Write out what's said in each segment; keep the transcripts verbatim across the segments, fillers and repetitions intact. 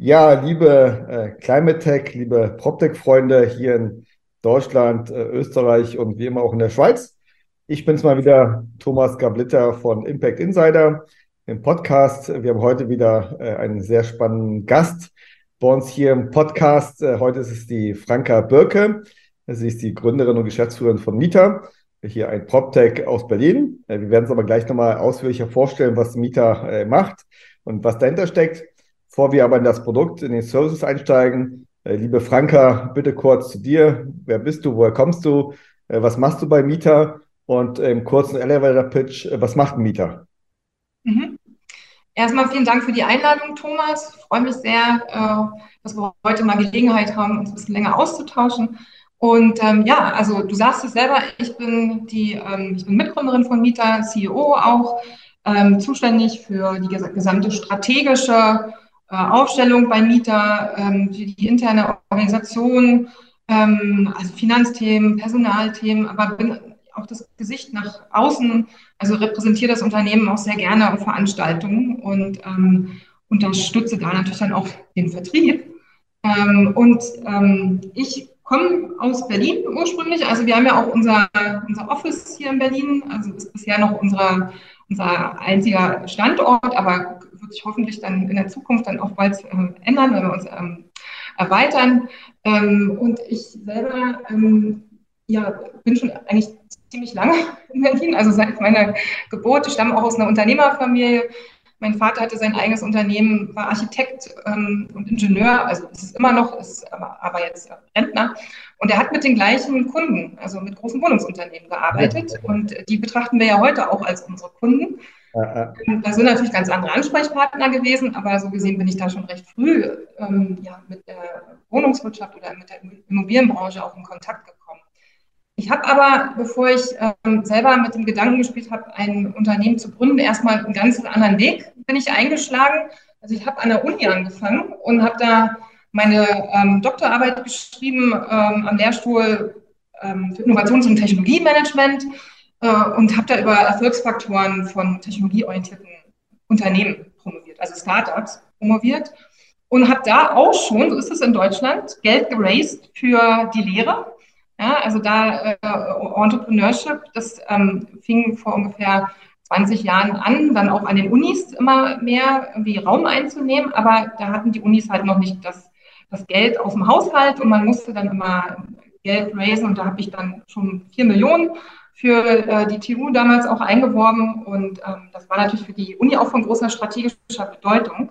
Ja, liebe äh, Climate Tech, liebe PropTech-Freunde hier in Deutschland, äh, Österreich und wie immer auch in der Schweiz. Ich bin's mal wieder, Thomas Gablitter von Impact Insider im Podcast. Wir haben heute wieder äh, einen sehr spannenden Gast bei uns hier im Podcast. Äh, heute ist es die Franka Birke. Sie ist die Gründerin und Geschäftsführerin von Mieter, hier ein PropTech aus Berlin. Äh, wir werden uns aber gleich nochmal ausführlicher vorstellen, was Mieter äh, macht und was dahinter steckt. Bevor wir aber in das Produkt, in den Services einsteigen, äh, liebe Franka, bitte kurz zu dir. Wer bist du? Woher kommst du? Äh, was machst du bei Mieter? Und im ähm, kurzen Elevator-Pitch, äh, was macht ein Mieter? Mhm. Erstmal vielen Dank für die Einladung, Thomas. Ich freue mich sehr, äh, dass wir heute mal Gelegenheit haben, uns ein bisschen länger auszutauschen. Und ähm, ja, also du sagst es selber, ich bin die, ähm, ich bin Mitgründerin von Mieter, C E O auch, ähm, zuständig für die ges gesamte strategische äh, Aufstellung bei Mieter, ähm, für die interne Organisation, ähm, also Finanzthemen, Personalthemen, aber bin auch das Gesicht nach außen, also repräsentiere das Unternehmen auch sehr gerne auf Veranstaltungen und ähm, unterstütze da natürlich dann auch den Vertrieb. Ähm, und ähm, ich komme aus Berlin ursprünglich. Also wir haben ja auch unser, unser Office hier in Berlin. Also ist bisher noch unsere, unser einziger Standort, aber wird sich hoffentlich dann in der Zukunft dann auch bald äh, ändern, wenn wir uns ähm, erweitern. Ähm, und ich selber ähm, ja, bin schon eigentlich ziemlich lange in Berlin, also seit meiner Geburt. Ich stamme auch aus einer Unternehmerfamilie. Mein Vater hatte sein eigenes Unternehmen, war Architekt ähm, und Ingenieur, also ist es immer noch, ist aber, aber jetzt Rentner. Und er hat mit den gleichen Kunden, also mit großen Wohnungsunternehmen gearbeitet. Und die betrachten wir ja heute auch als unsere Kunden. Äh, Da sind natürlich ganz andere Ansprechpartner gewesen, aber so gesehen bin ich da schon recht früh ähm, ja, mit der Wohnungswirtschaft oder mit der Immobilienbranche auch in Kontakt gekommen. Ich habe aber, bevor ich ähm, selber mit dem Gedanken gespielt habe, ein Unternehmen zu gründen, erstmal einen ganz anderen Weg bin ich eingeschlagen. Also ich habe an der Uni angefangen und habe da meine ähm, Doktorarbeit geschrieben ähm, am Lehrstuhl ähm, für Innovations- und Technologiemanagement äh, und habe da über Erfolgsfaktoren von technologieorientierten Unternehmen promoviert, also Startups promoviert und habe da auch schon, so ist es in Deutschland, Geld geraced für die Lehre. Ja, also da äh, Entrepreneurship, das ähm, fing vor ungefähr zwanzig Jahren an, dann auch an den Unis immer mehr irgendwie Raum einzunehmen, aber da hatten die Unis halt noch nicht das, das Geld aus dem Haushalt und man musste dann immer Geld raisen und da habe ich dann schon vier Millionen für äh, die T U damals auch eingeworben und ähm, das war natürlich für die Uni auch von großer strategischer Bedeutung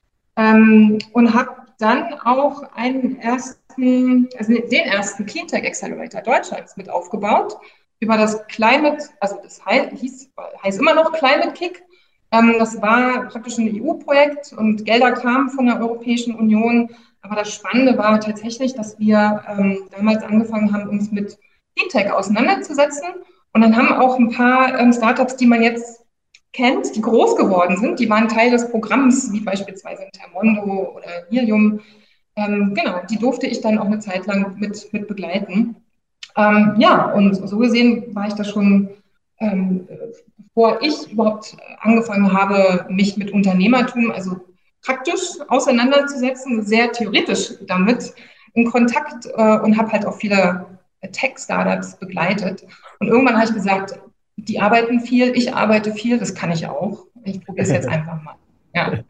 ähm, und habe dann auch einen ersten, also den ersten Cleantech Accelerator Deutschlands mit aufgebaut über das Climate, also das hieß, heißt immer noch Climate Kick. Ähm, das war praktisch ein E U-Projekt und Gelder kamen von der Europäischen Union. Aber das Spannende war tatsächlich, dass wir ähm, damals angefangen haben, uns mit Cleantech auseinanderzusetzen. Und dann haben auch ein paar ähm, Startups, die man jetzt kennt, die groß geworden sind, die waren Teil des Programms, wie beispielsweise Intermondo oder Helium. Ähm, genau, die durfte ich dann auch eine Zeit lang mit, mit begleiten. Ähm, ja, und so gesehen war ich da schon, ähm, bevor ich überhaupt angefangen habe, mich mit Unternehmertum, also praktisch auseinanderzusetzen, sehr theoretisch damit in Kontakt äh, und habe halt auch viele Tech-Startups begleitet. Und irgendwann habe ich gesagt, die arbeiten viel, ich arbeite viel, das kann ich auch. Ich probiere es jetzt einfach mal. Ja.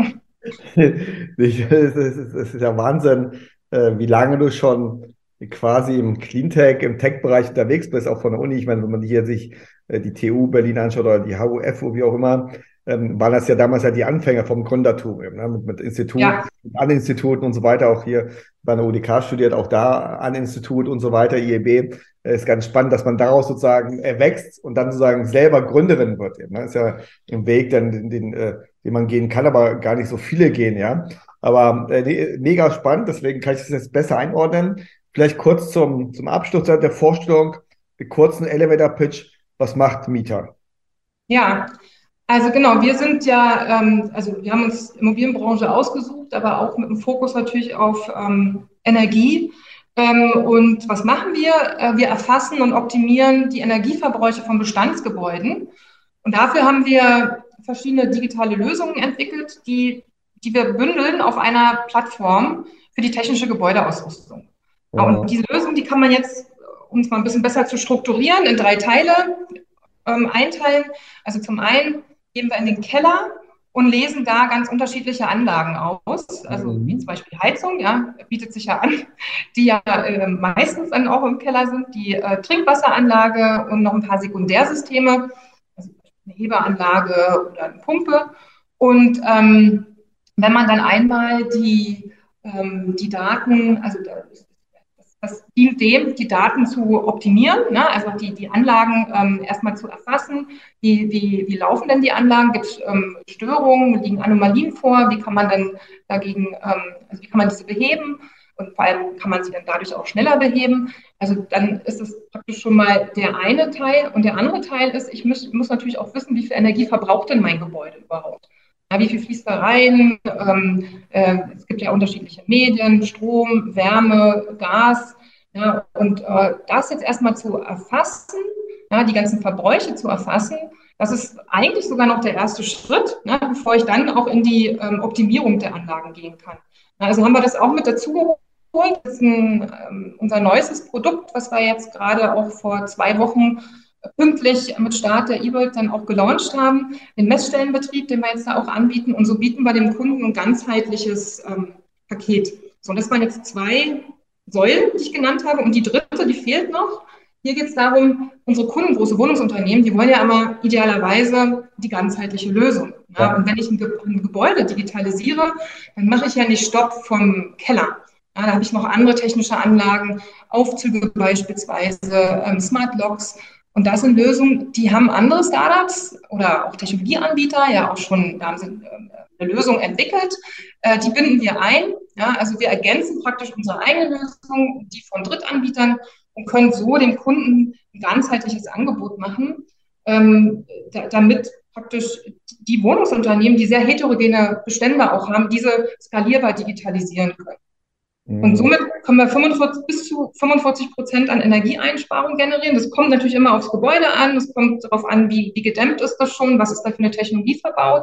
Ich, es ist, es ist ja Wahnsinn, äh, wie lange du schon quasi im Cleantech, im Tech-Bereich unterwegs bist, auch von der Uni. Ich meine, wenn man hier sich äh, die T U Berlin anschaut oder die H U F, wie auch immer, ähm, waren das ja damals ja die Anfänger vom Gründertum, eben, ne? Mit, mit Institut, Ja, an Instituten und so weiter, auch hier bei der U D K studiert, auch da an Institut und so weiter, I E B. Äh, Ist ganz spannend, dass man daraus sozusagen erwächst und dann sozusagen selber Gründerin wird. Eben, ne? Ist ja ein Weg, dann den, den, äh, den man gehen kann, aber gar nicht so viele gehen, ja. Aber äh, nee, mega spannend, deswegen kann ich das jetzt besser einordnen. Vielleicht kurz zum, zum Abschluss der Vorstellung, einen kurzen Elevator-Pitch. Was macht Mieter? ja. Also genau, wir sind ja, ähm, also wir haben uns Immobilienbranche ausgesucht, aber auch mit dem Fokus natürlich auf ähm, Energie. Ähm, und was machen wir? Äh, wir erfassen und optimieren die Energieverbräuche von Bestandsgebäuden. Und dafür haben wir verschiedene digitale Lösungen entwickelt, die die wir bündeln auf einer Plattform für die technische Gebäudeausrüstung. Ja, und diese Lösung, die kann man jetzt, um es mal ein bisschen besser zu strukturieren, in drei Teile ähm, einteilen. Also zum einen gehen wir in den Keller und lesen da ganz unterschiedliche Anlagen aus, also wie zum Beispiel Heizung, ja, bietet sich ja an, die ja äh, meistens dann auch im Keller sind, die äh, Trinkwasseranlage und noch ein paar Sekundärsysteme, also eine Hebeanlage oder eine Pumpe. Und ähm, wenn man dann einmal die, ähm, die Daten, also das, das dient dem, die Daten zu optimieren, ne? Also die, die Anlagen ähm, erstmal zu erfassen. Wie, wie, wie laufen denn die Anlagen? Gibt es ähm, Störungen? Liegen Anomalien vor? Wie kann man dann dagegen, ähm, also wie kann man diese beheben? Und vor allem kann man sie dann dadurch auch schneller beheben. Also dann ist es praktisch schon mal der eine Teil. Und der andere Teil ist, ich muss, muss natürlich auch wissen, wie viel Energie verbraucht denn mein Gebäude überhaupt? Ja, wie viel fließt da rein? Ähm, äh, es gibt ja unterschiedliche Medien, Strom, Wärme, Gas. Ja, und äh, das jetzt erstmal zu erfassen, ja, die ganzen Verbräuche zu erfassen, das ist eigentlich sogar noch der erste Schritt, ne, bevor ich dann auch in die ähm, Optimierung der Anlagen gehen kann. Ja, also haben wir das auch mit dazu geholt. Das ist ein, ähm, unser neuestes Produkt, was wir jetzt gerade auch vor zwei Wochen pünktlich mit Start der E-World dann auch gelauncht haben, den Messstellenbetrieb, den wir jetzt da auch anbieten. Und so bieten wir dem Kunden ein ganzheitliches ähm, Paket. So, und das waren jetzt zwei Säulen, die ich genannt habe. Und die dritte, die fehlt noch. Hier geht es darum, unsere Kunden, große Wohnungsunternehmen, die wollen ja immer idealerweise die ganzheitliche Lösung. Ja? Und wenn ich ein, Ge ein Gebäude digitalisiere, dann mache ich ja nicht Stopp vom Keller. Ja, da habe ich noch andere technische Anlagen, Aufzüge beispielsweise, ähm, Smart Locks. Und das sind Lösungen, die haben andere Startups oder auch Technologieanbieter ja auch schon, da haben sie eine Lösung entwickelt. Äh, die binden wir ein. Ja, also wir ergänzen praktisch unsere eigene Lösung, die von Drittanbietern, und können so dem Kunden ein ganzheitliches Angebot machen, ähm, da, damit praktisch die Wohnungsunternehmen, die sehr heterogene Bestände auch haben, diese skalierbar digitalisieren können. Und somit können wir fünfundvierzig, bis zu fünfundvierzig Prozent an Energieeinsparung generieren. Das kommt natürlich immer aufs Gebäude an. Es kommt darauf an, wie, wie gedämmt ist das schon, was ist da für eine Technologie verbaut.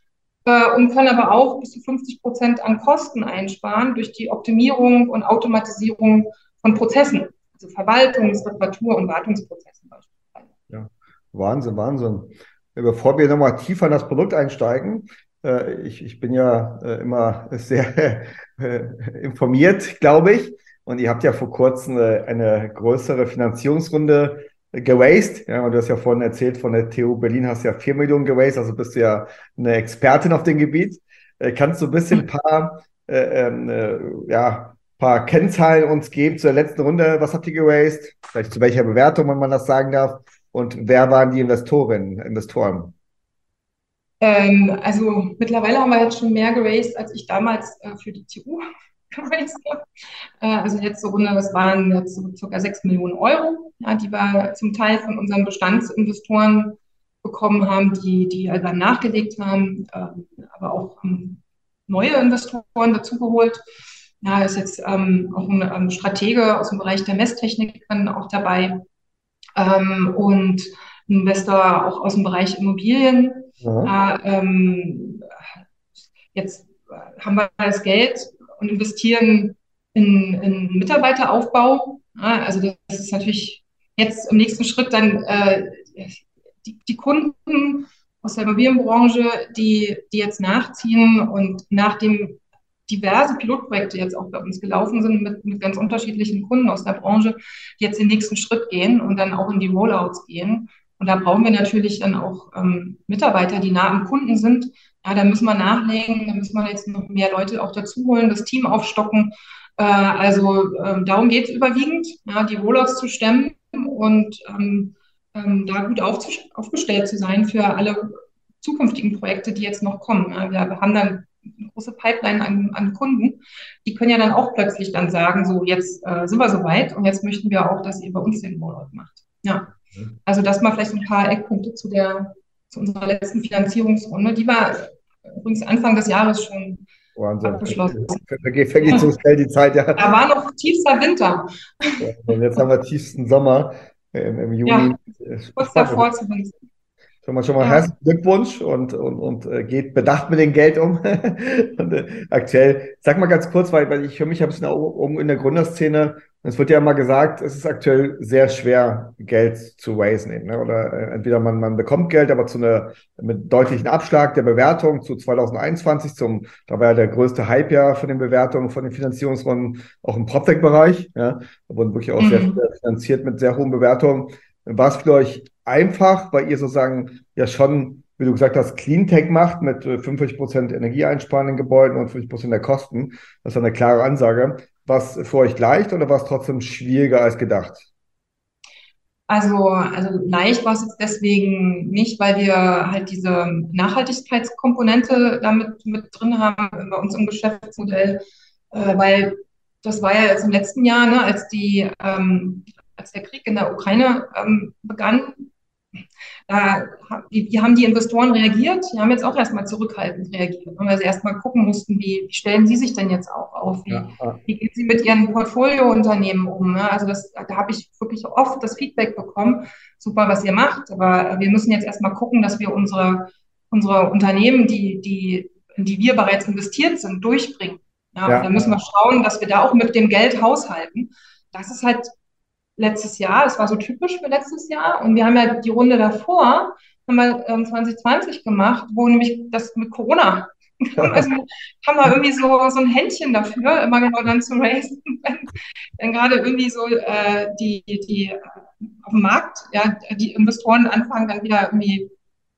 Äh, und können aber auch bis zu fünfzig Prozent an Kosten einsparen durch die Optimierung und Automatisierung von Prozessen, also Verwaltungs-, Reparatur- und Wartungsprozessen beispielsweise. Ja, Wahnsinn, Wahnsinn. Bevor wir nochmal tiefer in das Produkt einsteigen, Ich, ich bin ja äh, immer sehr äh, informiert, glaube ich. Und ihr habt ja vor kurzem äh, eine größere Finanzierungsrunde äh, geraced. Ja, und du hast ja vorhin erzählt, von der T U Berlin hast du ja vier Millionen geraced, also bist du ja eine Expertin auf dem Gebiet. Äh, kannst du ein bisschen ein paar, äh, äh, ja, paar Kennzahlen uns geben zur letzten Runde? Was habt ihr geraced? Vielleicht zu welcher Bewertung, wenn man das sagen darf? Und wer waren die Investorinnen, Investoren? Ähm, also mittlerweile haben wir jetzt schon mehr geraced, als ich damals äh, für die T U geraced habe. Äh, also letzte Runde, das waren jetzt so circa sechs Millionen Euro, ja, die wir zum Teil von unseren Bestandsinvestoren bekommen haben, die, die dann nachgelegt haben, äh, aber auch ähm, neue Investoren dazugeholt. Ja, ist jetzt ähm, auch ein, ein Stratege aus dem Bereich der Messtechnik dann auch dabei, ähm, und ein Investor auch aus dem Bereich Immobilien. Ja, ähm, jetzt haben wir das Geld und investieren in, in Mitarbeiteraufbau. Ja, also das ist natürlich jetzt im nächsten Schritt dann äh, die, die Kunden aus der Immobilienbranche, die, die jetzt nachziehen und nachdem diverse Pilotprojekte jetzt auch bei uns gelaufen sind mit, mit ganz unterschiedlichen Kunden aus der Branche, die jetzt den nächsten Schritt gehen und dann auch in die Rollouts gehen. Und da brauchen wir natürlich dann auch ähm, Mitarbeiter, die nah am Kunden sind. Ja, da müssen wir nachlegen, da müssen wir jetzt noch mehr Leute auch dazu holen, das Team aufstocken. Äh, also ähm, darum geht es überwiegend, ja, die Rollouts zu stemmen und ähm, ähm, da gut aufgestellt zu sein für alle zukünftigen Projekte, die jetzt noch kommen. Ja, wir haben dann eine große Pipeline an, an Kunden, die können ja dann auch plötzlich dann sagen, so jetzt äh, sind wir soweit und jetzt möchten wir auch, dass ihr bei uns den Rollout macht. Ja, also das mal vielleicht ein paar Eckpunkte zu der zu unserer letzten Finanzierungsrunde. Die war übrigens Anfang des Jahres schon Wahnsinn. Abgeschlossen. Vergeht, vergeht so schnell die Zeit, ja. Da war noch tiefster Winter. Ja, und jetzt haben wir tiefsten Sommer im, im Juni. Ja, kurz davor zu Winter. Schon mal, schon mal Ja. herzlichen Glückwunsch und, und, und äh, geht bedacht mit dem Geld um. Und, äh, aktuell, sag mal ganz kurz, weil, weil ich höre mich ein bisschen um in der Gründerszene. Es wird ja immer gesagt, es ist aktuell sehr schwer, Geld zu raisen eben, ne? Oder äh, entweder man, man bekommt Geld, aber zu einer mit deutlichen Abschlag der Bewertung zu zwanzig einundzwanzig, zum, da war ja der größte Hype ja von den Bewertungen, von den Finanzierungsrunden, auch im PropTech-Bereich. Ja? Da wurden wirklich auch sehr Mhm. viele finanziert mit sehr hohen Bewertungen. War es für euch einfach, weil ihr sozusagen ja schon, wie du gesagt hast, Cleantech macht mit äh, fünfzig Prozent Energieeinsparung in Gebäuden und fünfzig Prozent der Kosten? Das ist eine klare Ansage. War es für euch leicht oder war es trotzdem schwieriger als gedacht? Also, also leicht war es jetzt deswegen nicht, weil wir halt diese Nachhaltigkeitskomponente damit mit drin haben bei uns im Geschäftsmodell, äh, weil das war ja jetzt im letzten Jahr, ne, als die, ähm, als der Krieg in der Ukraine ähm, begann. Da, wie, wie haben die Investoren reagiert? Die haben jetzt auch erstmal zurückhaltend reagiert, ne, weil sie erstmal gucken mussten, wie, wie stellen sie sich denn jetzt auch auf? Wie, Ja, ah, wie gehen sie mit ihren Portfoliounternehmen um? Ne? Also das, da habe ich wirklich oft das Feedback bekommen, super, was ihr macht, aber wir müssen jetzt erstmal gucken, dass wir unsere, unsere Unternehmen, die, die, in die wir bereits investiert sind, durchbringen. Ja, und ja, da müssen wir schauen, dass wir da auch mit dem Geld haushalten. Das ist halt letztes Jahr, das war so typisch für letztes Jahr. Und wir haben ja die Runde davor, haben wir ähm, zwanzig zwanzig gemacht, wo nämlich das mit Corona kam. Also haben wir irgendwie so, so ein Händchen dafür, immer genau dann zu raisen, wenn, wenn gerade irgendwie so äh, die, die auf dem Markt, ja, die Investoren anfangen dann wieder irgendwie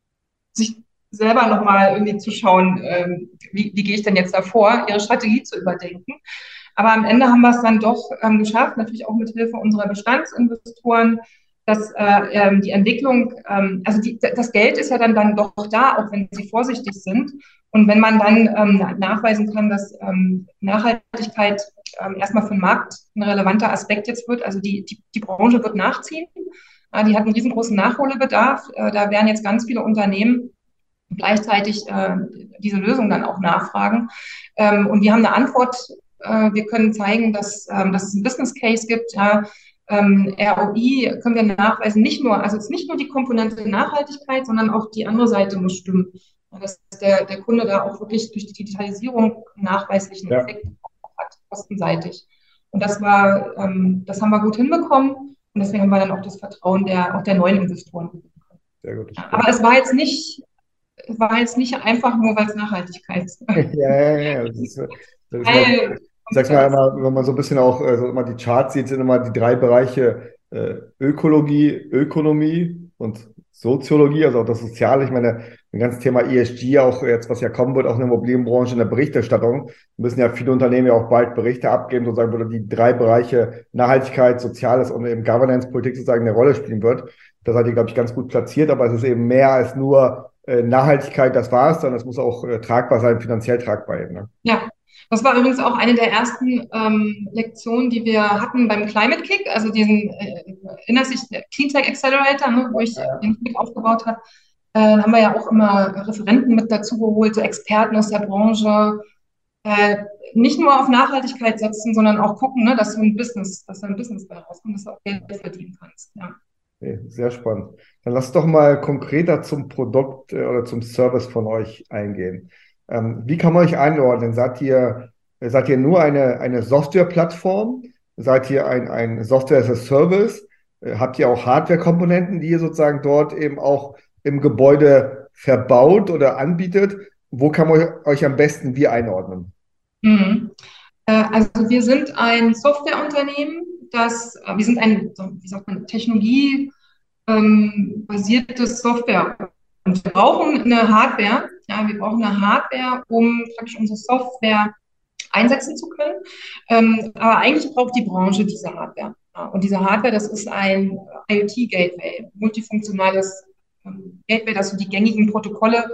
sich selber nochmal irgendwie zu schauen, ähm, wie, wie gehe ich denn jetzt davor, ihre Strategie zu überdenken. Aber am Ende haben wir es dann doch ähm, geschafft, natürlich auch mit Hilfe unserer Bestandsinvestoren, dass äh, ähm, die Entwicklung, ähm, also die, das Geld ist ja dann, dann doch da, auch wenn sie vorsichtig sind. Und wenn man dann ähm, nachweisen kann, dass ähm, Nachhaltigkeit ähm, erstmal für den Markt ein relevanter Aspekt jetzt wird, also die, die, die Branche wird nachziehen. Äh, die hat einen riesengroßen Nachholbedarf. Äh, da werden jetzt ganz viele Unternehmen gleichzeitig äh, diese Lösung dann auch nachfragen. Ähm, und wir haben eine Antwort. Äh, wir können zeigen, dass, ähm, dass es einen Business Case gibt. Ja. Ähm, R O I können wir nachweisen, nicht nur, also es ist nicht nur die Komponente Nachhaltigkeit, sondern auch die andere Seite muss stimmen. Dass der, der Kunde da auch wirklich durch die Digitalisierung einen nachweislichen ja, Effekt hat, kostenseitig. Und das war, ähm, das haben wir gut hinbekommen. Und deswegen haben wir dann auch das Vertrauen der, auch der neuen Investoren bekommen. sehr gut. Ja, aber es war jetzt nicht war jetzt nicht einfach nur, weil es Nachhaltigkeit ist. Ja, ja, ja. Das ist, das ist mal, Teil ich sag's mal immer, wenn man so ein bisschen auch äh, so immer die Charts sieht, sind immer die drei Bereiche äh, Ökologie, Ökonomie und Soziologie, also auch das Soziale. Ich meine, ein ganzes Thema E S G, auch jetzt, was ja kommen wird, auch in der Immobilienbranche, in der Berichterstattung, müssen ja viele Unternehmen ja auch bald Berichte abgeben, sozusagen, wo die drei Bereiche Nachhaltigkeit, Soziales und eben Governance-Politik sozusagen eine Rolle spielen wird. Da seid ihr, glaube ich, ganz gut platziert, aber es ist eben mehr als nur äh, Nachhaltigkeit, das war's, sondern es muss auch äh, tragbar sein, finanziell tragbar eben. Ne? Ja, das war übrigens auch eine der ersten ähm, Lektionen, die wir hatten beim Climate Kick, also diesen, äh, erinnert sich, der Cleantech Accelerator, ne, wo ich den Kick aufgebaut habe. Äh, haben wir ja auch immer Referenten mit dazu geholt, so Experten aus der Branche. Äh, nicht nur auf Nachhaltigkeit setzen, sondern auch gucken, ne, dass du ein Business, dass du ein Business bei rauskommt, dass du auch Geld verdienen kannst. Ja. Okay, sehr spannend. Dann lass doch mal konkreter zum Produkt äh, oder zum Service von euch eingehen. Ähm, wie kann man euch einordnen? Seid ihr, seid ihr nur eine, eine Softwareplattform? Seid ihr ein, ein Software as a Service? Äh, habt ihr auch Hardware-Komponenten, die ihr sozusagen dort eben auch im Gebäude verbaut oder anbietet? Wo kann man euch am besten wie einordnen? Mhm. Äh, also wir sind ein Softwareunternehmen, das, äh, wir sind ein, so, wie sagt man, Technologie ähm, basiertes Software. Und wir brauchen eine Hardware. Ja, wir brauchen eine Hardware, um praktisch unsere Software einsetzen zu können. Ähm, aber eigentlich braucht die Branche diese Hardware. Ja, und diese Hardware, das ist ein IoT-Gateway, multifunktionales ähm, Gateway, das so die gängigen Protokolle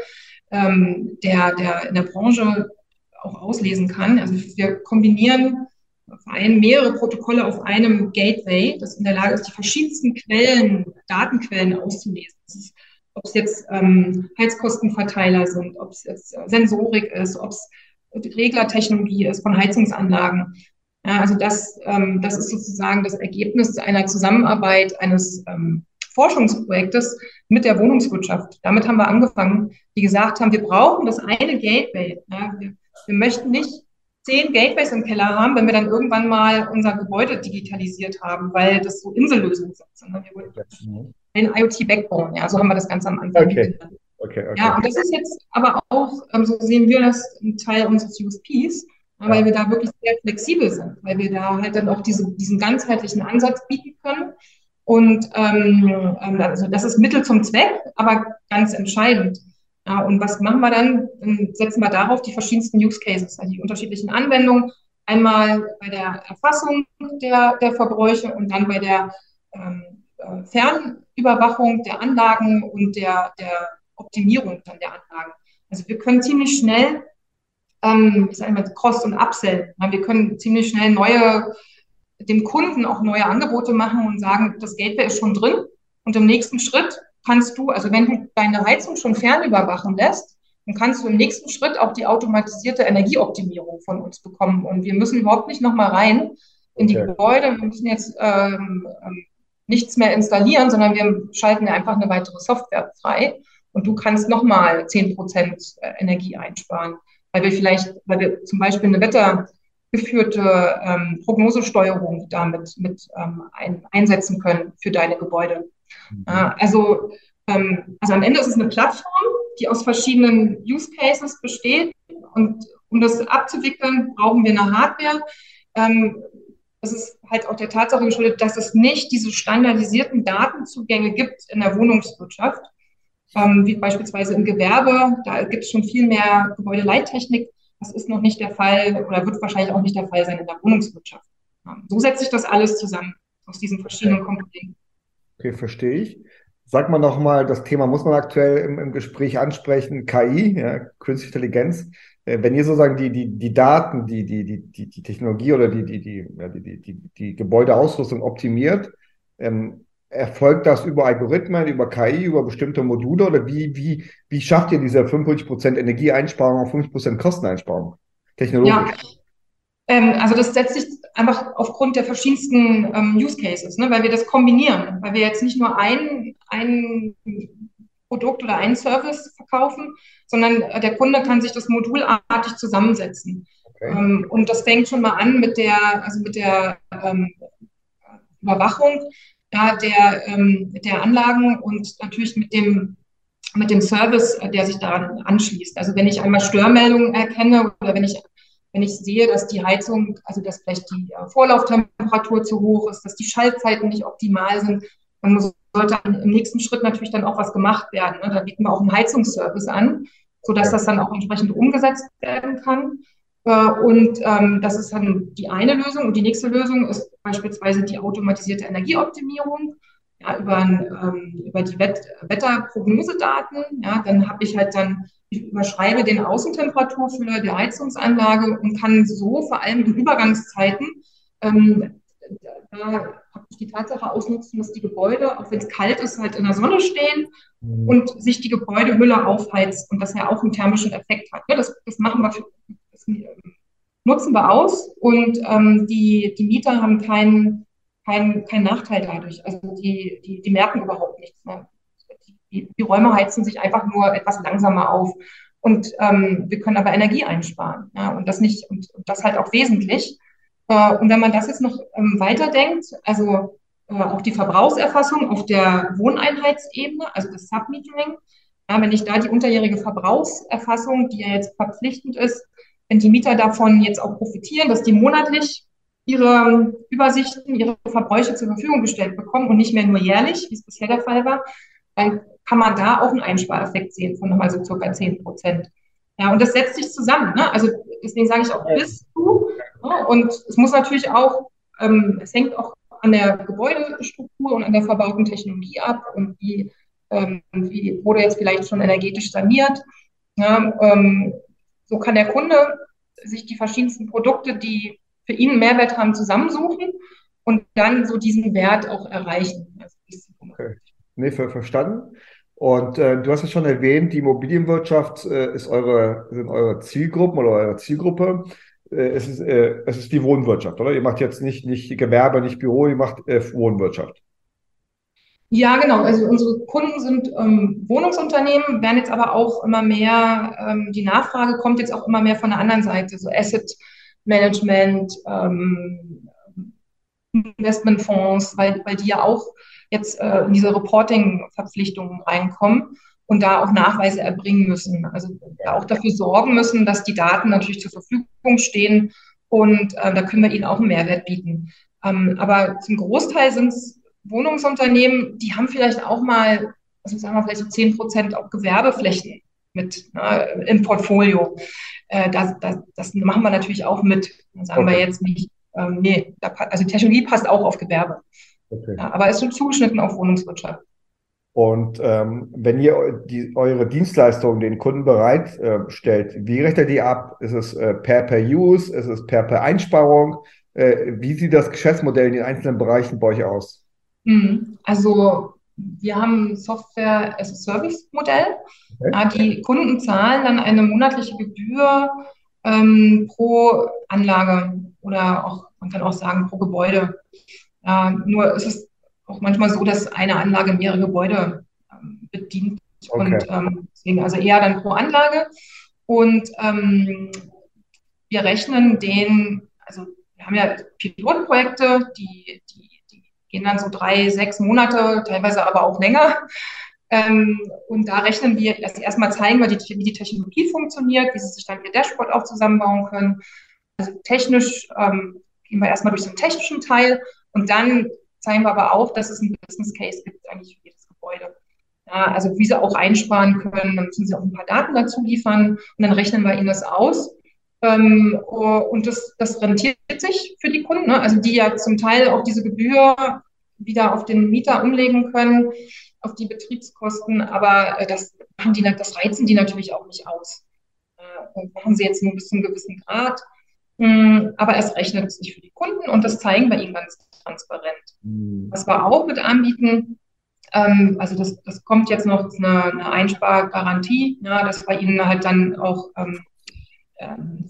ähm, der, der in der Branche auch auslesen kann. Also wir kombinieren vereinen mehrere Protokolle auf einem Gateway, das in der Lage ist, die verschiedensten Quellen, Datenquellen auszulesen. Ist, ob es jetzt ähm, Heizkostenverteiler sind, ob es jetzt Sensorik ist, ob es Reglertechnologie ist von Heizungsanlagen. Ja, also das, ähm, das ist sozusagen das Ergebnis einer Zusammenarbeit eines ähm, Forschungsprojektes mit der Wohnungswirtschaft. Damit haben wir angefangen, die gesagt haben, wir brauchen das eine Gateway. Ja, wir, wir möchten nicht zehn Gateways im Keller haben, wenn wir dann irgendwann mal unser Gebäude digitalisiert haben, weil das so Insellösungen sind. Ne? Wir wollen ein IoT-Backbone, ja, so haben wir das Ganze am Anfang Okay. genannt. Okay, okay. Ja, und das ist jetzt aber auch, ähm, so sehen wir das, ein Teil unseres U S Ps, ja, weil wir da wirklich sehr flexibel sind, weil wir da halt dann auch diese, diesen ganzheitlichen Ansatz bieten können. Und ähm, also das ist Mittel zum Zweck, aber ganz entscheidend. Ja, und was machen wir dann? Dann setzen wir darauf die verschiedensten Use Cases, also die unterschiedlichen Anwendungen. Einmal bei der Erfassung der, der Verbräuche und dann bei der ähm, Fernüberwachung der Anlagen und der, der Optimierung dann der Anlagen. Also wir können ziemlich schnell, ähm, ich sage mal, Cross- und Upsell. Wir können ziemlich schnell neue, dem Kunden auch neue Angebote machen und sagen, das Gateway ist schon drin und im nächsten Schritt kannst du, also wenn du deine Heizung schon fernüberwachen lässt, dann kannst du im nächsten Schritt auch die automatisierte Energieoptimierung von uns bekommen. Und wir müssen überhaupt nicht nochmal rein in die Okay. Gebäude. Wir müssen jetzt ähm, ähm, nichts mehr installieren, sondern wir schalten einfach eine weitere Software frei. Und du kannst nochmal zehn Prozent Energie einsparen, weil wir vielleicht, weil wir zum Beispiel eine wettergeführte ähm, Prognosesteuerung damit mit ähm, ein, einsetzen können für deine Gebäude. Mhm. Äh, also, ähm, also am Ende ist es eine Plattform, die aus verschiedenen Use Cases besteht. Und um das abzuwickeln, brauchen wir eine Hardware. Ähm, das ist halt auch der Tatsache geschuldet, dass es nicht diese standardisierten Datenzugänge gibt in der Wohnungswirtschaft. Ähm, wie beispielsweise im Gewerbe, da gibt es schon viel mehr Gebäudeleittechnik. Das ist noch nicht der Fall oder wird wahrscheinlich auch nicht der Fall sein in der Wohnungswirtschaft. Ja, so setzt sich das alles zusammen aus diesen verschiedenen Okay. Komponenten. Okay, verstehe ich. Sag mal nochmal, das Thema muss man aktuell im, im Gespräch ansprechen, K I, ja, Künstliche Intelligenz. Äh, wenn ihr sozusagen die, die, die Daten, die, die, die, die, die Technologie oder die, die, die, ja, die, die, die, die Gebäudeausrüstung optimiert, ähm, erfolgt das über Algorithmen, über K I, über bestimmte Module oder wie, wie, wie schafft ihr diese fünfundfünfzig Prozent Energieeinsparung auf fünfzig Prozent Kosteneinsparung? Technologisch. Ja, ähm, also das setzt sich einfach aufgrund der verschiedensten ähm, Use Cases, ne, weil wir das kombinieren, weil wir jetzt nicht nur ein, ein Produkt oder einen Service verkaufen, sondern äh, der Kunde kann sich das modulartig zusammensetzen. Okay. Ähm, und das fängt schon mal an mit der, also mit der ähm, Überwachung ja, der, ähm, der Anlagen und natürlich mit dem mit dem Service, der sich daran anschließt. Also wenn ich einmal Störmeldungen erkenne oder wenn ich, wenn ich sehe, dass die Heizung, also dass vielleicht die Vorlauftemperatur zu hoch ist, dass die Schaltzeiten nicht optimal sind, dann muss, sollte im nächsten Schritt natürlich dann auch was gemacht werden. Ne? Da bieten wir auch einen Heizungsservice an, sodass Okay. das dann auch entsprechend umgesetzt werden kann. Und ähm, das ist dann die eine Lösung. Und die nächste Lösung ist beispielsweise die automatisierte Energieoptimierung. Ja, über, ähm, über die Wett Wetterprognosedaten, ja, dann habe ich halt dann, ich überschreibe den Außentemperaturfüller der Heizungsanlage und kann so vor allem in Übergangszeiten ähm, da praktisch die Tatsache ausnutzen, dass die Gebäude, auch wenn es kalt ist, halt in der Sonne stehen Mhm. und sich die Gebäudehülle aufheizt und das ja auch einen thermischen Effekt hat. Ja, das, das machen wir für, das nutzen wir aus und ähm, die, die Mieter haben keinen kein, kein Nachteil dadurch. Also die, die, die merken überhaupt nichts mehr. Die, die Räume heizen sich einfach nur etwas langsamer auf. Und ähm, wir können aber Energie einsparen. Ja, und das nicht, und, und das halt auch wesentlich. Äh, und wenn man das jetzt noch ähm, weiterdenkt, also äh, auch die Verbrauchserfassung auf der Wohneinheitsebene, also das Submetering, ja, wenn ich da die unterjährige Verbrauchserfassung, die ja jetzt verpflichtend ist, wenn die Mieter davon jetzt auch profitieren, dass die monatlich ihre Übersichten, ihre Verbräuche zur Verfügung gestellt bekommen und nicht mehr nur jährlich, wie es bisher der Fall war, dann kann man da auch einen Einspareffekt sehen von nochmal so circa zehn Prozent. Ja, und das setzt sich zusammen. Ne? Also deswegen sage ich auch bis zu. Ne? Und es muss natürlich auch, ähm, es hängt auch an der Gebäudestruktur und an der verbauten Technologie ab und wie, ähm, wie wurde jetzt vielleicht schon energetisch saniert. Ja, ähm, so kann der Kunde sich die verschiedensten Produkte, die für ihn einen Mehrwert haben, zusammensuchen und dann so diesen Wert auch erreichen. Also okay. Nee, ver verstanden. Und äh, du hast es schon erwähnt, die Immobilienwirtschaft äh, ist eure, sind eure Zielgruppen oder eure Zielgruppe. Äh, es ist, äh, es ist die Wohnwirtschaft, oder? Ihr macht jetzt nicht, nicht Gewerbe, nicht Büro, ihr macht äh, Wohnwirtschaft. Ja, genau. Also unsere Kunden sind ähm, Wohnungsunternehmen, werden jetzt aber auch immer mehr, ähm, die Nachfrage kommt jetzt auch immer mehr von der anderen Seite, so Asset Management, ähm, Investmentfonds, weil, weil die ja auch jetzt äh, in diese Reporting-Verpflichtungen reinkommen und da auch Nachweise erbringen müssen. Also da auch dafür sorgen müssen, dass die Daten natürlich zur Verfügung stehen und äh, da können wir ihnen auch einen Mehrwert bieten. Ähm, aber zum Großteil sind es Wohnungsunternehmen, die haben vielleicht auch mal, also sagen wir vielleicht so zehn Prozent auch Gewerbeflächen mit äh, im Portfolio. Äh, das, das, das machen wir natürlich auch mit. Dann sagen wir Okay, jetzt nicht, ähm, nee, da, also die Technologie passt auch auf Gewerbe. okay. Ja, aber ist so zugeschnitten auf Wohnungswirtschaft. Und ähm, wenn ihr die, eure Dienstleistungen den Kunden bereitstellt, äh, stellt, wie rechnet ihr die ab? Ist es äh, per per Use? Ist es per per Einsparung? Äh, wie sieht das Geschäftsmodell in den einzelnen Bereichen bei euch aus? Mhm. Also wir haben ein Software-as-a-Service-Modell. Okay. Ja, die Kunden zahlen dann eine monatliche Gebühr ähm, pro Anlage oder auch, man kann auch sagen, pro Gebäude. Ja, nur ist es auch manchmal so, dass eine Anlage mehrere Gebäude ähm, bedient Okay. und ähm, deswegen also eher dann pro Anlage. Und ähm, wir rechnen den, also wir haben ja Pilotprojekte, die, die, die gehen dann so drei, sechs Monate, teilweise aber auch länger. Ähm, und da rechnen wir, erst erstmal zeigen wir, die, wie die Technologie funktioniert, wie sie sich dann ihr Dashboard auch zusammenbauen können. Also technisch ähm, gehen wir erstmal durch so einen technischen Teil und dann zeigen wir aber auch, dass es einen Business Case gibt eigentlich für jedes Gebäude. Ja, also wie sie auch einsparen können, dann müssen sie auch ein paar Daten dazu liefern und dann rechnen wir ihnen das aus. Ähm, und das, das rentiert sich für die Kunden, ne? Also die ja zum Teil auch diese Gebühr wieder auf den Mieter umlegen können, auf die Betriebskosten, aber äh, das, machen die, das reizen die natürlich auch nicht aus. Äh, machen sie jetzt nur bis zu einem gewissen Grad. Mm, Aber es rechnet sich für die Kunden und das zeigen wir ihnen ganz transparent. Hm. Was wir auch mit anbieten, ähm, also das, das kommt jetzt noch eine, eine Einspargarantie, ja, dass wir ihnen halt dann auch ähm, ähm,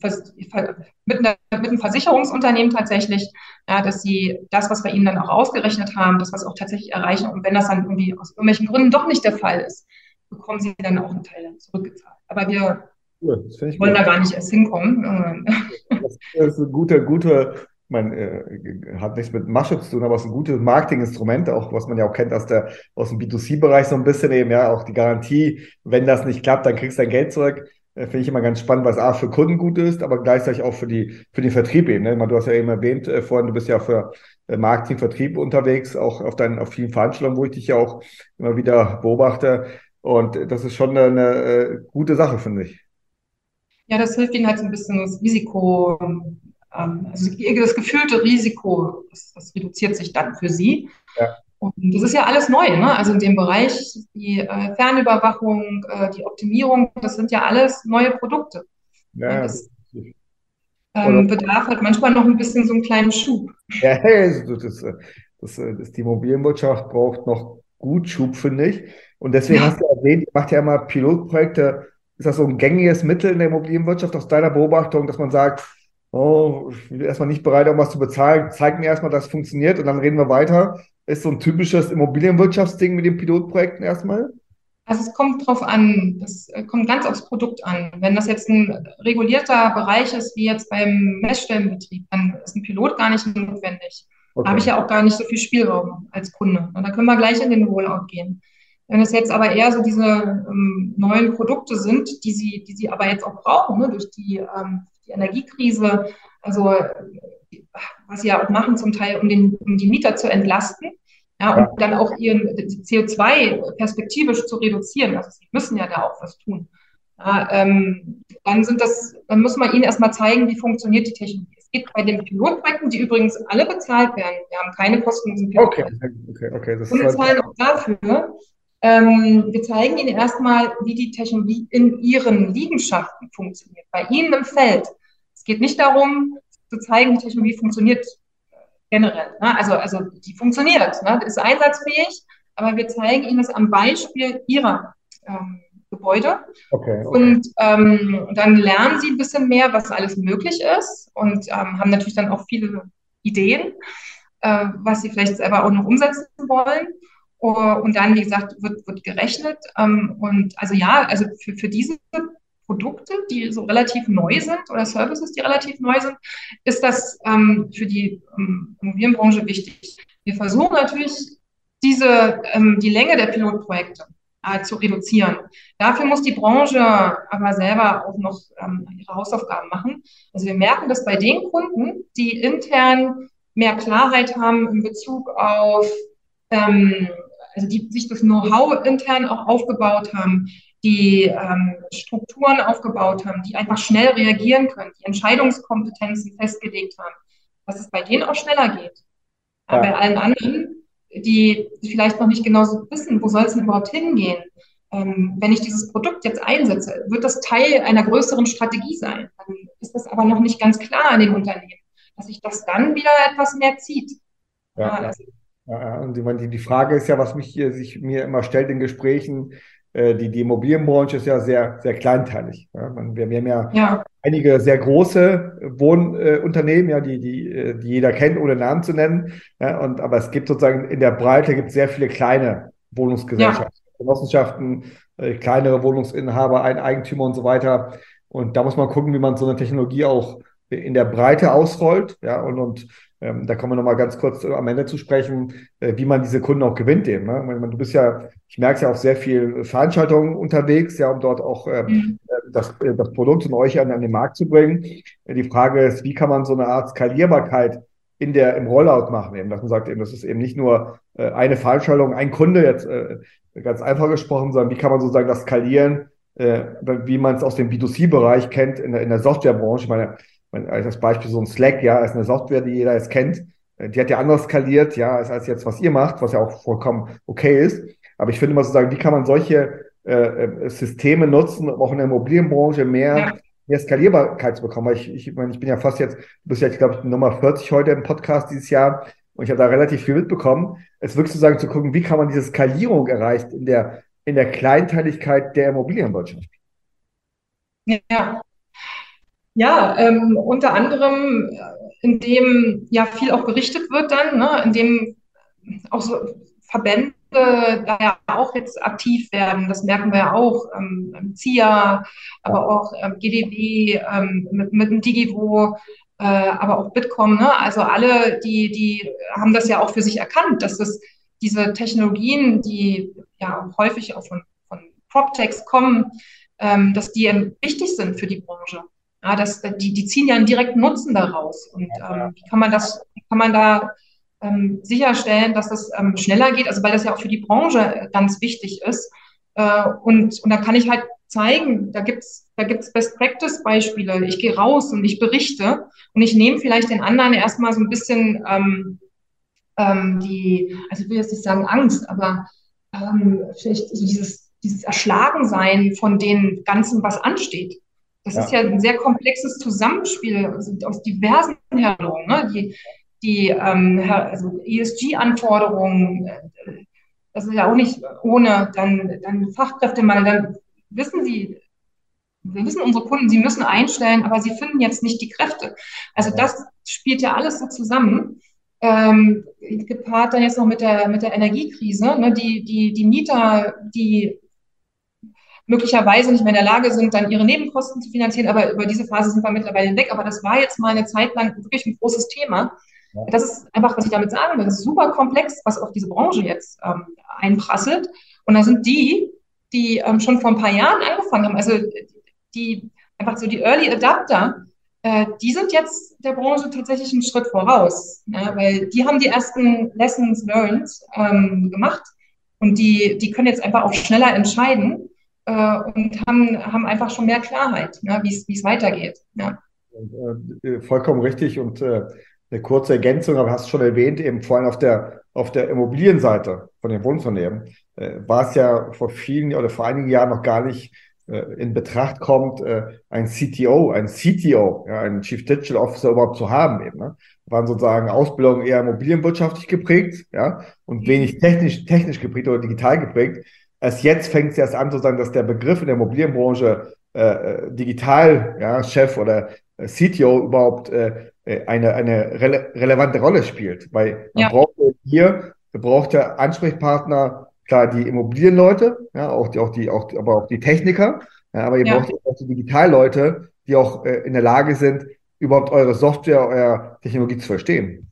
mit, einer, mit einem Versicherungsunternehmen tatsächlich, ja, dass sie das, was wir ihnen dann auch ausgerechnet haben, das, was auch tatsächlich erreichen. Und wenn das dann irgendwie aus irgendwelchen Gründen doch nicht der Fall ist, bekommen sie dann auch einen Teil dann zurückgezahlt. Aber wir Cool, das finde ich wollen gut. da gar nicht erst hinkommen. Das ist ein guter, guter, man äh, hat nichts mit Masche zu tun, aber es ist ein gutes Marketinginstrument, auch was man ja auch kennt aus der, aus dem B zwei C-Bereich so ein bisschen eben, ja, auch die Garantie, wenn das nicht klappt, dann kriegst du dein Geld zurück. Äh, finde ich immer ganz spannend, was A für Kunden gut ist, aber gleichzeitig auch für die, für den Vertrieb eben. Ne? Ich meine, du hast ja eben erwähnt, äh, vorhin, du bist ja für äh, Marketing, Vertrieb unterwegs, auch auf deinen, auf vielen Veranstaltungen, wo ich dich ja auch immer wieder beobachte. Und äh, das ist schon eine, eine äh, gute Sache, finde ich. Ja, das hilft ihnen halt so ein bisschen das Risiko, ähm, also das gefühlte Risiko, das, das reduziert sich dann für sie. Ja, Und das ist ja alles neu, ne? Also in dem Bereich, die äh, Fernüberwachung, äh, die Optimierung, das sind ja alles neue Produkte. Ja, ja, das definitiv. ähm, bedarf halt manchmal noch ein bisschen so einen kleinen Schub. Ja, hey, das, das, das, das, die Immobilienwirtschaft braucht noch gut Schub, finde ich. Und deswegen Ja, hast du erwähnt, ihr macht ja immer Pilotprojekte. Ist das so ein gängiges Mittel in der Immobilienwirtschaft aus deiner Beobachtung, dass man sagt, oh, ich bin erstmal nicht bereit, irgendwas zu bezahlen, zeig mir erstmal, dass es funktioniert und dann reden wir weiter. Ist so ein typisches Immobilienwirtschaftsding mit den Pilotprojekten erstmal? also es kommt drauf an, das äh, kommt ganz aufs Produkt an. Wenn das jetzt ein regulierter Bereich ist, wie jetzt beim Messstellenbetrieb, dann ist ein Pilot gar nicht notwendig. Da habe Okay. ich ja auch gar nicht so viel Spielraum als Kunde. Und da können wir gleich in den Rollout gehen. Wenn es jetzt aber eher so diese ähm, neuen Produkte sind, die sie, die sie aber jetzt auch brauchen, ne, durch die, ähm, die Energiekrise, also äh, was sie ja auch machen zum Teil, um, den, um die Mieter zu entlasten, ja, Ja, und dann auch ihren C O zwei perspektivisch zu reduzieren. Also sie müssen ja da auch was tun. Ja, ähm, dann sind das, dann muss man ihnen erstmal zeigen, wie funktioniert die Technologie. Es geht bei den Pilotprojekten, die übrigens alle bezahlt werden. Wir haben keine kostenlosen okay, Pilotprojekte. okay, okay. Das ist Kunden halt, zahlen auch dafür. Ähm, wir zeigen Ihnen erstmal, wie die Technologie in Ihren Liegenschaften funktioniert, bei Ihnen im Feld. Es geht nicht darum, zu zeigen, wie die Technologie funktioniert generell. Ne? Also, also die funktioniert, ne? Ist einsatzfähig, aber wir zeigen Ihnen das am Beispiel Ihrer ähm, Gebäude. okay, okay. Und ähm, dann lernen Sie ein bisschen mehr, was alles möglich ist und ähm, haben natürlich dann auch viele Ideen, äh, was Sie vielleicht selber auch noch umsetzen wollen. Und dann, wie gesagt, wird, wird gerechnet. Und also ja, also für, für diese Produkte, die so relativ neu sind oder Services, die relativ neu sind, ist das ähm, für die ähm, Immobilienbranche wichtig. Wir versuchen natürlich, diese, ähm, die Länge der Pilotprojekte äh, zu reduzieren. Dafür muss die Branche aber selber auch noch ähm, ihre Hausaufgaben machen. Also wir merken, dass bei den Kunden, die intern mehr Klarheit haben in Bezug auf ähm, also die sich das Know-how intern auch aufgebaut haben, die ähm, Strukturen aufgebaut haben, die einfach schnell reagieren können, die Entscheidungskompetenzen festgelegt haben, dass es bei denen auch schneller geht. Aber bei Ja. allen anderen, die vielleicht noch nicht genauso wissen, wo soll es denn überhaupt hingehen, ähm, wenn ich dieses Produkt jetzt einsetze, wird das Teil einer größeren Strategie sein. Dann ist das aber noch nicht ganz klar an dem Unternehmen, dass sich das dann wieder etwas mehr zieht. Ja, Ja, ja. also, Ja, ja. Und ich meine, die, die Frage ist ja, was mich hier sich mir immer stellt in Gesprächen, äh, die, die Immobilienbranche ist ja sehr, sehr kleinteilig. Ja. Man, wir, wir haben ja ja, einige sehr große Wohnunternehmen, äh, Unternehmen, ja, die, die, äh, die jeder kennt, ohne Namen zu nennen. Ja, und, aber es gibt sozusagen in der Breite gibt es sehr viele kleine ja, Wohnungsgesellschaften, Genossenschaften, äh, kleinere Wohnungsinhaber, ein Eigentümer und so weiter. Und da muss man gucken, wie man so eine Technologie auch in der Breite ausrollt. Ja, und, und ähm, da kommen wir nochmal ganz kurz am Ende zu sprechen, äh, wie man diese Kunden auch gewinnt eben. Ne? Ich meine, du bist ja, ich merke es ja auf sehr viel Veranstaltungen unterwegs, ja, um dort auch äh, mhm. das, äh, das Produkt von euch an, an den Markt zu bringen. Äh, die Frage ist, wie kann man so eine Art Skalierbarkeit in der, im Rollout machen, eben, dass man sagt, eben, das ist eben nicht nur äh, eine Veranstaltung, ein Kunde, jetzt äh, ganz einfach gesprochen, sondern wie kann man sozusagen das skalieren, äh, wie man es aus dem B zwei C-Bereich kennt, in der, in der Softwarebranche. Ich meine, als Beispiel so ein Slack, ja, ist eine Software, die jeder jetzt kennt. Die hat ja anders skaliert, ja, als, als jetzt, was ihr macht, was ja auch vollkommen okay ist. Aber ich finde mal sozusagen, wie kann man solche äh, Systeme nutzen, um auch in der Immobilienbranche mehr, Ja. mehr Skalierbarkeit zu bekommen? Weil ich, ich meine, ich bin ja fast jetzt, du bist ja, glaube ich, Nummer vierzig heute im Podcast dieses Jahr und ich habe da relativ viel mitbekommen. Es wirklich sozusagen zu gucken, wie kann man diese Skalierung erreichen in der, in der Kleinteiligkeit der Immobilienwirtschaft? Ja. Ja, ähm, unter anderem, äh, indem ja viel auch berichtet wird dann, ne, indem auch so Verbände da ja auch jetzt aktiv werden. Das merken wir ja auch. Ähm, Z I A, aber auch ähm, G D W, ähm, mit, mit dem Digivo, äh, aber auch Bitkom. Ne? Also alle, die, die haben das ja auch für sich erkannt, dass das diese Technologien, die ja häufig auch von, von PropTechs kommen, ähm, dass die ähm, wichtig sind für die Branche. Ja, das, die, die ziehen ja einen direkten Nutzen daraus. Und ähm, wie kann man das, wie kann man da ähm, sicherstellen, dass das ähm, schneller geht? Also weil das ja auch für die Branche ganz wichtig ist. Äh, und, und da kann ich halt zeigen, da gibt's da gibt's Best-Practice-Beispiele. Ich gehe raus und ich berichte und ich nehme vielleicht den anderen erstmal so ein bisschen ähm, ähm, die, also ich will jetzt nicht sagen Angst, aber ähm, vielleicht so dieses, dieses Erschlagensein von den Ganzen, was ansteht. Das ist Ja, ja ein sehr komplexes Zusammenspiel also aus diversen Handlungen, ne? Die, die ähm, also E S G-Anforderungen, äh, das ist ja auch nicht ohne, dann, dann Fachkräftemangel, dann wissen Sie, wir wissen unsere Kunden, sie müssen einstellen, aber sie finden jetzt nicht die Kräfte. Also ja, das spielt ja alles so zusammen. Ähm, gepaart dann jetzt noch mit der, mit der Energiekrise, ne, die, die, die Mieter, die möglicherweise nicht mehr in der Lage sind, dann ihre Nebenkosten zu finanzieren, aber über diese Phase sind wir mittlerweile hinweg. Aber das war jetzt mal eine Zeit lang wirklich ein großes Thema. ja. Das ist einfach, was ich damit sagen will. Das ist super komplex, was auf diese Branche jetzt ähm, einprasselt. Und da sind die, die ähm, schon vor ein paar Jahren angefangen haben, also die einfach so die Early Adapter, äh, die sind jetzt der Branche tatsächlich einen Schritt voraus, ja, weil die haben die ersten Lessons learned ähm, gemacht und die, die können jetzt einfach auch schneller entscheiden äh, und haben, haben einfach schon mehr Klarheit, ne, wie es wie es weitergeht. Ja. Und, äh, vollkommen richtig und äh, eine kurze Ergänzung, aber hast schon erwähnt, eben vor allem auf der, auf der Immobilienseite von den Wohnunternehmen äh, war es ja vor vielen oder vor einigen Jahren noch gar nicht äh, in Betracht kommt, äh, ein C T O, ein C T O, ja, einen Chief Digital Officer überhaupt zu haben eben. Ne? Waren sozusagen Ausbildungen eher immobilienwirtschaftlich geprägt, ja, und wenig technisch, technisch geprägt oder digital geprägt. Erst jetzt fängt es erst an, sozusagen, dass der Begriff in der Immobilienbranche äh, digital, ja, Chef oder C T O überhaupt äh, eine, eine rele relevante Rolle spielt. Weil man Ja. braucht hier braucht der Ansprechpartner, klar, die Immobilienleute, ja, auch die, auch die, auch, die- aber auch die Techniker, ja, aber ihr Ja. braucht auch die Digitalleute, die auch äh, in der Lage sind, überhaupt eure Software, eure Technologie zu verstehen.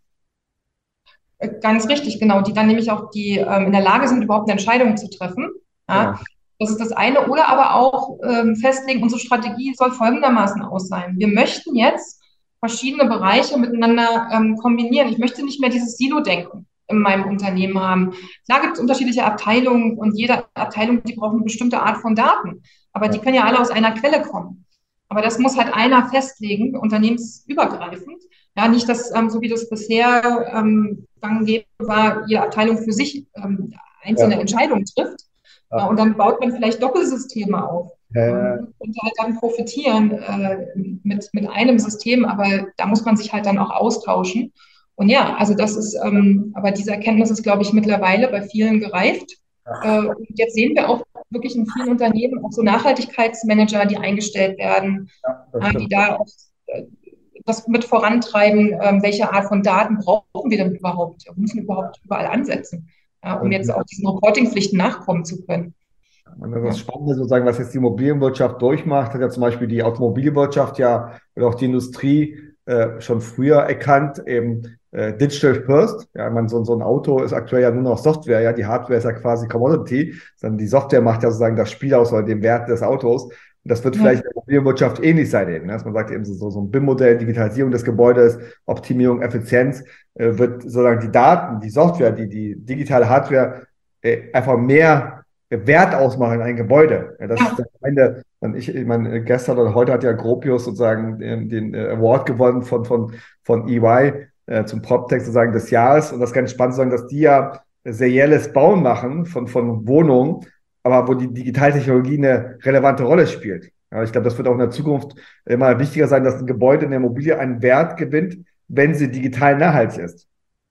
Äh, Ganz richtig, genau, die dann nämlich auch die ähm, in der Lage sind, überhaupt eine Entscheidung zu treffen. Ja, Ja, das ist das eine. Oder aber auch ähm, festlegen, unsere Strategie soll folgendermaßen aus sein. Wir möchten jetzt verschiedene Bereiche miteinander ähm, kombinieren. Ich möchte nicht mehr dieses Silo-Denken in meinem Unternehmen haben. Klar gibt es unterschiedliche Abteilungen und jede Abteilung, die braucht eine bestimmte Art von Daten. Aber die ja, können ja alle aus einer Quelle kommen. Aber das muss halt einer festlegen, unternehmensübergreifend. Ja, nicht, dass, ähm, so wie das bisher ähm, gang und gäbe war, jede Abteilung für sich ähm, einzelne ja, Entscheidungen trifft. Äh, ja. und dann baut man vielleicht Doppelsysteme auf. Äh, Ähm, und halt dann profitieren äh, mit, mit einem System, aber da muss man sich halt dann auch austauschen. Und ja, also das ist, ähm, aber diese Erkenntnis ist, glaube ich, mittlerweile bei vielen gereift. Äh, und jetzt sehen wir auch wirklich in vielen Unternehmen auch so Nachhaltigkeitsmanager, die eingestellt werden, ja, das äh, die stimmt. da auch äh, das mit vorantreiben, ähm, welche Art von Daten brauchen wir denn überhaupt? Wir müssen überhaupt überall ansetzen, ja, um Und jetzt auch diesen Reportingpflichten nachkommen zu können. Und das Ja, Spannende sozusagen, was jetzt die Immobilienwirtschaft durchmacht, hat ja zum Beispiel die Automobilwirtschaft ja oder auch die Industrie äh, schon früher erkannt, eben äh, Digital First. Ja, ich meine, so, so ein Auto ist aktuell ja nur noch Software, ja, die Hardware ist ja quasi Commodity, sondern die Software macht ja sozusagen das Spiel aus oder den Wert des Autos. Und das wird ja, vielleicht in der Immobilienwirtschaft ähnlich sein eben, ne? Dass man sagt eben so, so, so ein B I M-Modell, Digitalisierung des Gebäudes, Optimierung, Effizienz, äh, wird sozusagen die Daten, die Software, die, die digitale Hardware äh, einfach mehr Wert ausmachen in ein Gebäude. Ja, das ist ja, das eine. Und ich, ich meine, gestern oder heute hat ja Gropius sozusagen den, den äh, Award gewonnen von, von, von E Y äh, zum PropTech sozusagen des Jahres. Und das ist ganz spannend, sozusagen, dass die ja serielles Bauen machen von, von Wohnungen, aber wo die Digitaltechnologie eine relevante Rolle spielt. Ja, ich glaube, das wird auch in der Zukunft immer wichtiger sein, dass ein Gebäude in der Immobilie einen Wert gewinnt, wenn sie digital nachhaltig ist.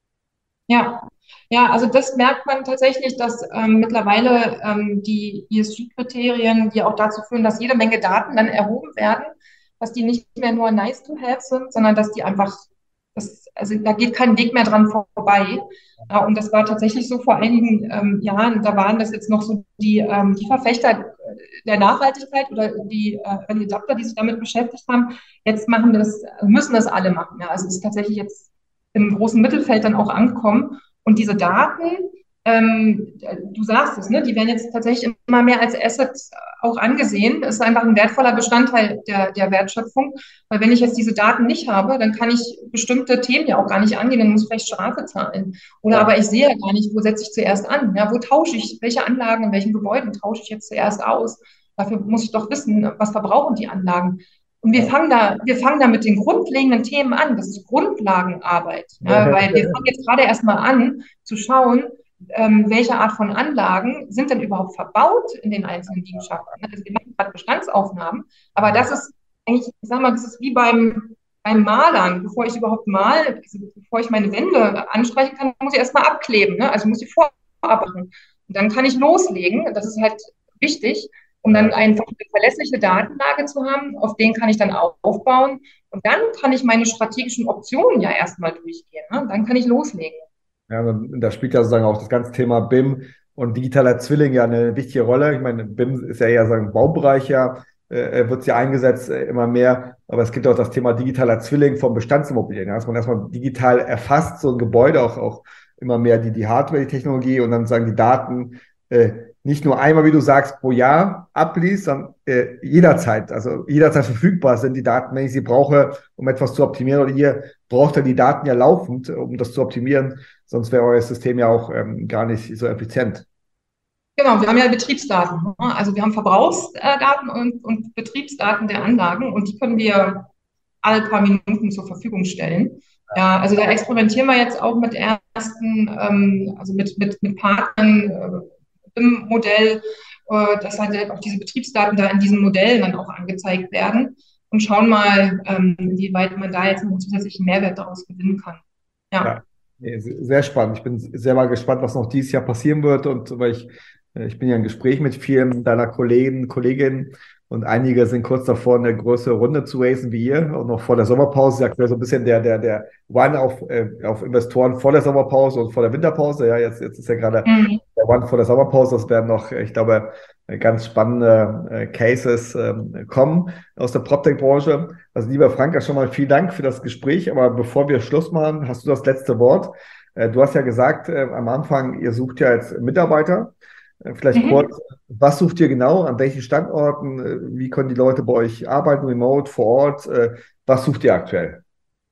ja. Ja, also das merkt man tatsächlich, dass ähm, mittlerweile ähm, die E S G-Kriterien, die auch dazu führen, dass jede Menge Daten dann erhoben werden, dass die nicht mehr nur nice to have sind, sondern dass die einfach, das, also da geht kein Weg mehr dran vorbei. Ja, und das war tatsächlich so vor einigen ähm, Jahren, da waren das jetzt noch so die, ähm, die Verfechter der Nachhaltigkeit oder die äh, Early Adopter, die sich damit beschäftigt haben. Jetzt machen das, müssen das alle machen. Ja, also es ist tatsächlich jetzt im großen Mittelfeld dann auch angekommen. Und diese Daten, ähm, du sagst es, ne, die werden jetzt tatsächlich immer mehr als Asset auch angesehen. Das ist einfach ein wertvoller Bestandteil der, der Wertschöpfung. Weil wenn ich jetzt diese Daten nicht habe, dann kann ich bestimmte Themen ja auch gar nicht angehen, dann muss ich vielleicht Strafe zahlen. Oder Ja, aber ich sehe ja gar nicht, wo setze ich zuerst an? Ja, wo tausche ich, welche Anlagen in welchen Gebäuden tausche ich jetzt zuerst aus? Dafür muss ich doch wissen, was verbrauchen die Anlagen. Und wir ja. fangen da, wir fangen da mit den grundlegenden Themen an. Das ist Grundlagenarbeit. Ja, weil wir fangen jetzt gerade erstmal an zu schauen, ähm, welche Art von Anlagen sind denn überhaupt verbaut in den einzelnen Liegenschaften. Also wir machen gerade Bestandsaufnahmen, aber das ist eigentlich, ich sag mal, das ist wie beim, beim Malern. Bevor ich überhaupt mal, also bevor ich meine Wände anstreichen kann, muss ich erstmal abkleben. Ne? Also ich muss die vorarbeiten. Und dann kann ich loslegen. Das ist halt wichtig, um dann einfach eine verlässliche Datenlage zu haben, auf denen kann ich dann auch aufbauen. Und dann kann ich meine strategischen Optionen ja erstmal durchgehen. Ne? Dann kann ich loslegen. Ja, und da spielt ja sozusagen auch das ganze Thema B I M und digitaler Zwilling ja eine wichtige Rolle. Ich meine, B I M ist ja eher sagen, im Baubereich ja, äh, wird ja eingesetzt äh, immer mehr. Aber es gibt auch das Thema digitaler Zwilling von Bestandsimmobilien. Ja, dass man erstmal digital erfasst, so ein Gebäude, auch, auch immer mehr die, die Hardware, die Technologie und dann sagen die Daten äh, nicht nur einmal, wie du sagst, pro Jahr abliest, sondern äh, jederzeit, also jederzeit verfügbar sind die Daten, wenn ich sie brauche, um etwas zu optimieren. Oder ihr braucht ja die Daten ja laufend, um das zu optimieren. Sonst wäre euer System ja auch ähm, gar nicht so effizient. Genau, wir haben ja Betriebsdaten. Ne? Also wir haben Verbrauchsdaten und, und Betriebsdaten der Anlagen und die können wir alle paar Minuten zur Verfügung stellen. Ja, also da experimentieren wir jetzt auch mit ersten, ähm, also mit, mit, mit Partnern äh, im Modell, äh, dass halt auch diese Betriebsdaten da in diesen Modellen dann auch angezeigt werden und schauen mal, ähm, inwieweit man da jetzt noch einen zusätzlichen Mehrwert daraus gewinnen kann. Ja. Ja, nee, sehr spannend. Ich bin sehr mal gespannt, was noch dieses Jahr passieren wird. Und weil ich, äh, ich bin ja im Gespräch mit vielen deiner Kollegen, Kolleginnen Und einige sind kurz davor, eine größere Runde zu raisen wie ihr und noch vor der Sommerpause. Aktuell so ein bisschen der, der, der One auf, äh, auf Investoren vor der Sommerpause und vor der Winterpause. Ja, jetzt, jetzt ist ja gerade Mhm. der One vor der Sommerpause. Das werden noch, ich glaube, ganz spannende äh, Cases ähm, kommen aus der PropTech-Branche. Also lieber Frank, schon mal vielen Dank für das Gespräch. Aber bevor wir Schluss machen, hast du das letzte Wort. Äh, du hast ja gesagt äh, am Anfang, ihr sucht ja jetzt Mitarbeiter. Äh, vielleicht Mhm. kurz, was sucht ihr genau? An welchen Standorten? Äh, Wie können die Leute bei euch arbeiten, remote, vor Ort? Äh, Was sucht ihr aktuell?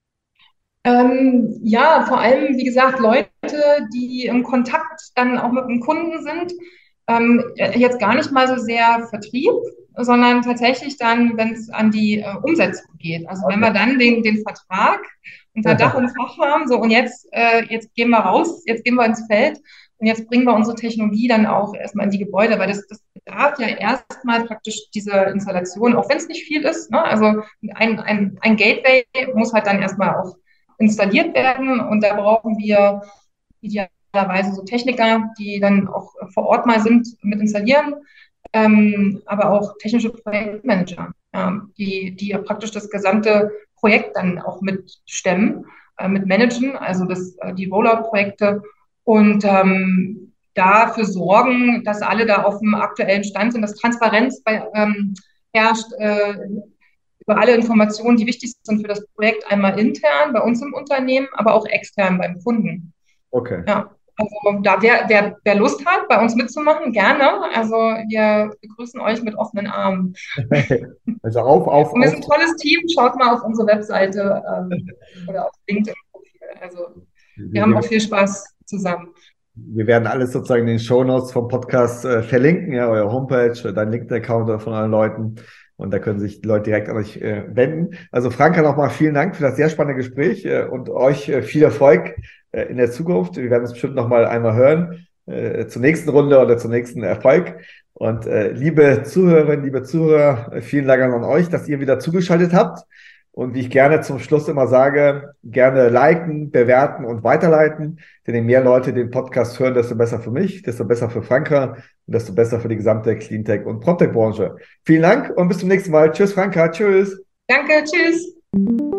Ähm, ja, vor allem, wie gesagt, Leute, die im Kontakt dann auch mit dem Kunden sind. Ähm, jetzt gar nicht mal so sehr Vertrieb, sondern tatsächlich dann, wenn es an die äh, Umsetzung geht. Also wenn Okay. wir dann den, den Vertrag unter Dach und Fach haben, so und jetzt, äh, jetzt gehen wir raus, jetzt gehen wir ins Feld und jetzt bringen wir unsere Technologie dann auch erstmal in die Gebäude, weil das, das bedarf ja erstmal praktisch diese Installation, auch wenn es nicht viel ist. Ne? Also ein, ein, ein Gateway muss halt dann erstmal auch installiert werden. Und da brauchen wir idealerweise so Techniker, die dann auch vor Ort mal sind, mit installieren, ähm, aber auch technische Projektmanager, ja, die, die ja praktisch das gesamte Projekt dann auch mitstemmen, äh, mit managen, also das, äh, die Rollout-Projekte und ähm, dafür sorgen, dass alle da auf dem aktuellen Stand sind, dass Transparenz bei, ähm, herrscht, äh, über alle Informationen, die wichtig sind für das Projekt, einmal intern bei uns im Unternehmen, aber auch extern beim Kunden. Okay. Ja, also da wer, wer, wer Lust hat, bei uns mitzumachen, gerne. Also wir begrüßen euch mit offenen Armen. Also auf, auf, Und wir auf. sind ein tolles Team. Schaut mal auf unsere Webseite ähm, oder auf LinkedIn-Profil. Also wir Wir, haben auch wir, viel Spaß zusammen. wir werden alles sozusagen in den Shownotes vom Podcast äh, verlinken, ja, euer Homepage, äh, dein LinkedIn-Account von allen Leuten. Und da können sich die Leute direkt an euch äh, wenden. Also Franka, nochmal vielen Dank für das sehr spannende Gespräch äh, und euch äh, viel Erfolg äh, in der Zukunft. Wir werden es bestimmt nochmal einmal hören äh, zur nächsten Runde oder zum nächsten Erfolg. Und äh, liebe Zuhörerinnen, liebe Zuhörer, äh, vielen Dank an euch, dass ihr wieder zugeschaltet habt. Und wie ich gerne zum Schluss immer sage, gerne liken, bewerten und weiterleiten. Denn je mehr Leute den Podcast hören, desto besser für mich, desto besser für Franka und desto besser für die gesamte Cleantech- und PropTech-Branche. Vielen Dank und bis zum nächsten Mal. Tschüss, Franka. Tschüss. Danke, tschüss.